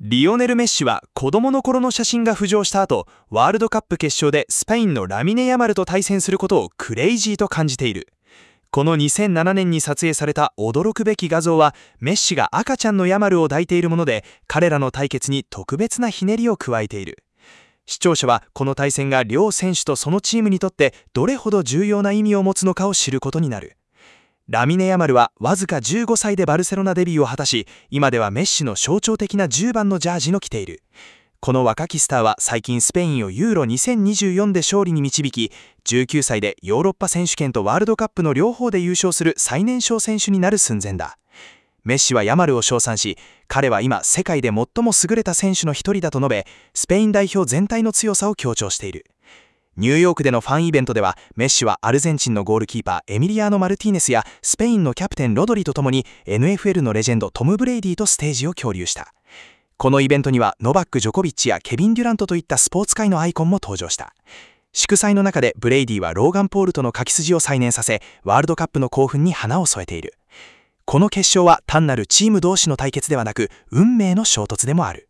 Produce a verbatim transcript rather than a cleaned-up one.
リオネル・メッシは子供の頃の写真が浮上した後、ワールドカップ決勝でスペインのラミネ・ヤマルと対戦することをクレイジーと感じている。このにせんななねんに撮影された驚くべき画像は、メッシが赤ちゃんのヤマルを抱いているもので、彼らの対決に特別なひねりを加えている。視聴者はこの対戦が両選手とそのチームにとってどれほど重要な意味を持つのかを知ることになる。ラミネ・ヤマルはわずかじゅうごさいでバルセロナデビューを果たし、今ではメッシの象徴的なじゅうばんのジャージの着ている。この若きスターは最近スペインをユーロにせんにじゅうよんで勝利に導き、じゅうきゅうさいでヨーロッパ選手権とワールドカップの両方で優勝する最年少選手になる寸前だ。メッシはヤマルを称賛し、彼は今世界で最も優れた選手の一人だと述べ、スペイン代表全体の強さを強調している。ニューヨークでのファンイベントでは、メッシはアルゼンチンのゴールキーパーエミリアーノ・マルティーネスやスペインのキャプテンロドリとともに エヌエフエル のレジェンドトム・ブレイディとステージを共有した。このイベントにはノバック・ジョコビッチやケビン・デュラントといったスポーツ界のアイコンも登場した。祝祭の中でブレイディはローガン・ポールとの書き筋を再燃させ、ワールドカップの興奮に花を添えている。この決勝は単なるチーム同士の対決ではなく、運命の衝突でもある。